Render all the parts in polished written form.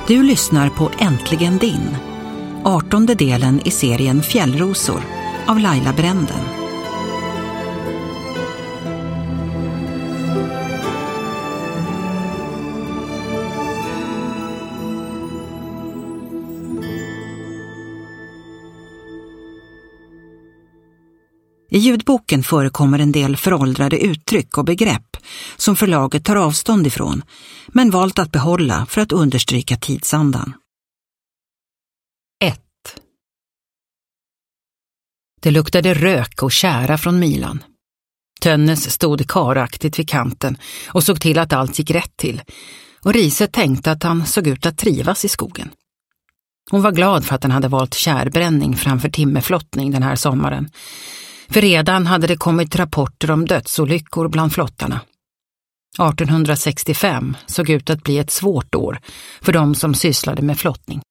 Du lyssnar på Äntligen din, 18:e delen i serien Fjällrosor av Laila Bränden. I ljudboken förekommer en del föråldrade uttryck och begrepp som förlaget tar avstånd ifrån, men valt att behålla för att understryka tidsandan. 1. Det luktade rök och kära från Milan. Tönnes stod karaktigt vid kanten och såg till att allt gick rätt till, och Riese tänkte att han såg ut att trivas i skogen. Hon var glad för att han hade valt kärbränning framför timmerflottning den här sommaren. För redan hade det kommit rapporter om dödsolyckor bland flottarna. 1865 såg ut att bli ett svårt år för de som sysslade med flottning.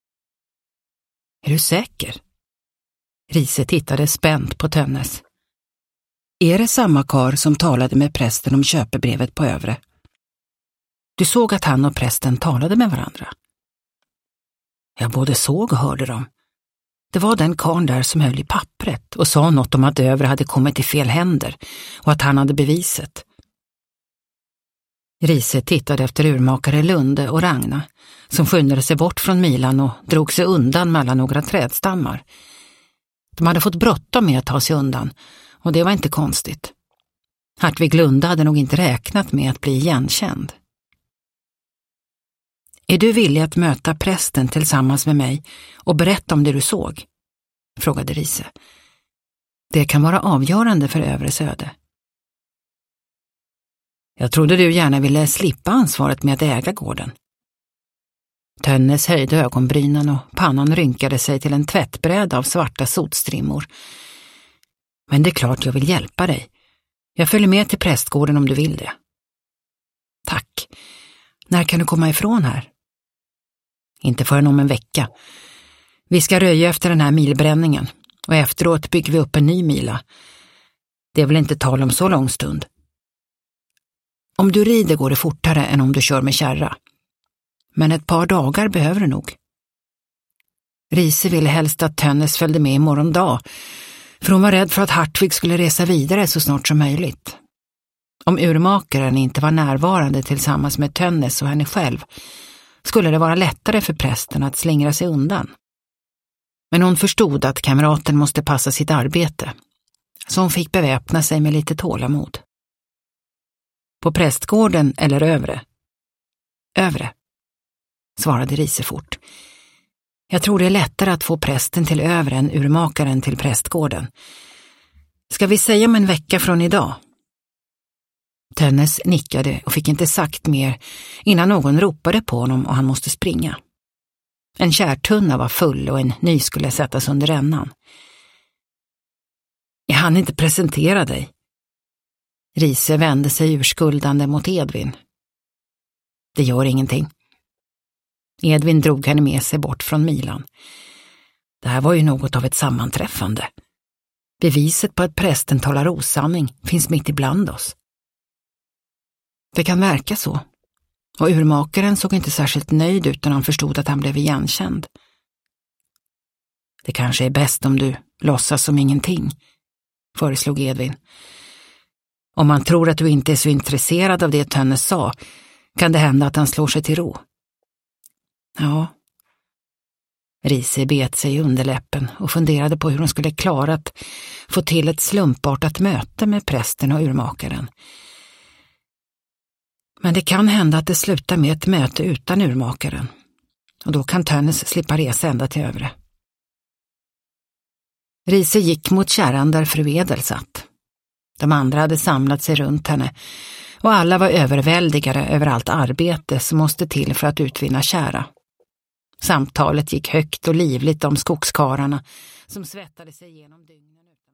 Är du säker? Riese tittade spänt på Tönnes. Är det samma karl som talade med prästen om köpebrevet på Övre? Du såg att han och prästen talade med varandra. Jag både såg och hörde dem. Det var den karln där som höll i pappret och sa något om att Övre hade kommit i fel händer och att han hade beviset. Riese tittade efter urmakare Lunde och Ragna som skyndade sig bort från Milan och drog sig undan mellan några trädstammar. De hade fått bråttom med att ta sig undan, och det var inte konstigt. Hartvig Lunde hade nog inte räknat med att bli igenkänd. Är du villig att möta prästen tillsammans med mig och berätta om det du såg? Frågade Riese. Det kan vara avgörande för Övres öde. Jag trodde du gärna ville slippa ansvaret med att äga gården. Tönnes höjde ögonbrynen och pannan rynkade sig till en tvättbräda av svarta sotstrimmor. Men det är klart jag vill hjälpa dig. Jag följer med till prästgården om du vill det. Tack. När kan du komma ifrån här? Inte förrän om en vecka. Vi ska röja efter den här milbränningen och efteråt bygger vi upp en ny mila. Det är väl inte tal om så lång stund. Om du rider går det fortare än om du kör med kärra. Men ett par dagar behöver du nog. Riese ville helst att Tönnes följde med i morgon dag, för hon var rädd för att Hartvig skulle resa vidare så snart som möjligt. Om urmakaren inte var närvarande tillsammans med Tönnes och henne själv skulle det vara lättare för prästen att slingra sig undan. Men hon förstod att kamraten måste passa sitt arbete, så hon fick beväpna sig med lite tålamod. På prästgården eller Övre? Övre, svarade Riese fort. Jag tror det är lättare att få prästen till Övre än urmakaren till prästgården. Ska vi säga om en vecka från idag? Tönnes nickade och fick inte sagt mer innan någon ropade på honom och han måste springa. En kärtunna var full och en ny skulle sättas under rännan. Jag hann inte presentera dig. Riese vände sig urskuldande mot Edvin. Det gör ingenting. Edvin drog henne med sig bort från Milan. Det här var ju något av ett sammanträffande. Beviset på att prästen talar osanning finns mitt ibland oss. Det kan verka så. Och urmakaren såg inte särskilt nöjd ut när han förstod att han blev igenkänd. Det kanske är bäst om du låtsas som ingenting, föreslog Edvin. Om man tror att du inte är så intresserad av det Tönnes sa, kan det hända att han slår sig till ro. Ja. Riese bet sig i underläppen och funderade på hur hon skulle klara att få till ett slumpartat möte med prästen och urmakaren. Men det kan hända att det slutar med ett möte utan urmakaren. Och då kan Tönnes slippa resa ända till Övre. Riese gick mot kärran där fru Edel satt. De andra hade samlat sig runt henne och alla var överväldigade över allt arbete som måste till för att utvinna kära. Samtalet gick högt och livligt om skogskarlarna som svettade sig igenom dygnen.